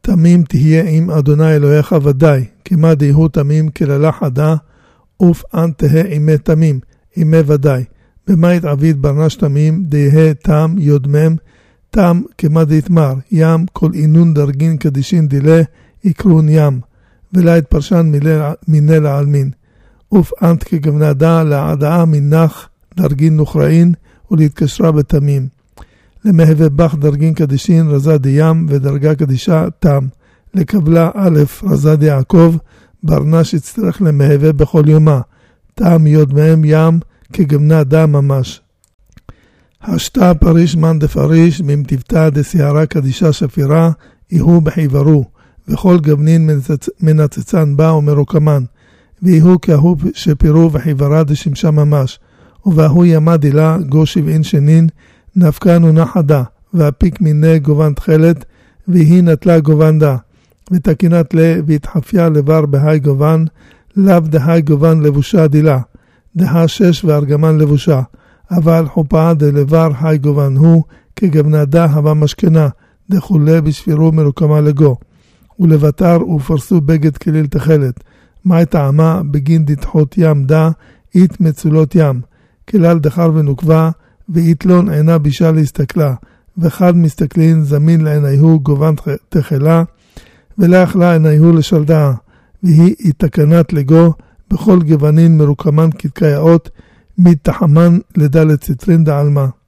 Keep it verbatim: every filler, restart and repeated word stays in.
תמים תהיה עם אדוני אלוהיך ודאי, כמה דהיהו תמים כללה חדה, אוף אן תהה עמי תמים, עמי ודאי. במית עביד ברנש תמים, דהה תם יודמם, תם כמה דהתמר, ים כל אינון דרגין קדישין דילה, יקרון ים, ולה התפרשן מיני לעלמין. אוף אנט כגבנה דה לעדאה מנח דרגין נוכראין, ולהתקשרה בתמים. למהווה בח דרגין קדישין רזה דים ודרגה קדישה תם. לקבלה א' רזה דיעקב ברנש יצטרך למהווה בכל יומה. תם יוד מהם ים כגמנה דה ממש. השתה פריש מן דפריש ממתבטה דסיירה קדישה שפירה יהו בחיברו וכל גבנין מנצצן בה ומרוקמן ויהו כהוא שפירו וחיברה דשמשה ממש ובהוא ימדי לה גו שבעין שנין נפקה נונה חדה, והפיק מיני גובן תחלת, והיא נטלה גובן דה, ותקינת לה, והתחפיה לבר בהי גובן, לאו דהי גובן לבושה דילה, דה שש וארגמן לבושה, אבל חופה דלבר היי גובן הוא, כגבנה דה הווה משכנה, דחולה בשפירו מרוקמה לגו, ולבטר ופרסו בגד כליל תחלת, מה טעמה בגין דתחות ים דה, אית מצולות ים, כלל דחר ונוקבה, ואיתלון עינה בישה להסתכלה, וחד מסתכלין זמין לעיניהו גובן תחלה, ולאח לה עיניהו לשלדאה, והיא התקנת לגו, בכל גוונין מרוקמן כתקייאות, מתחמן לדלת ציטרין דעלמה.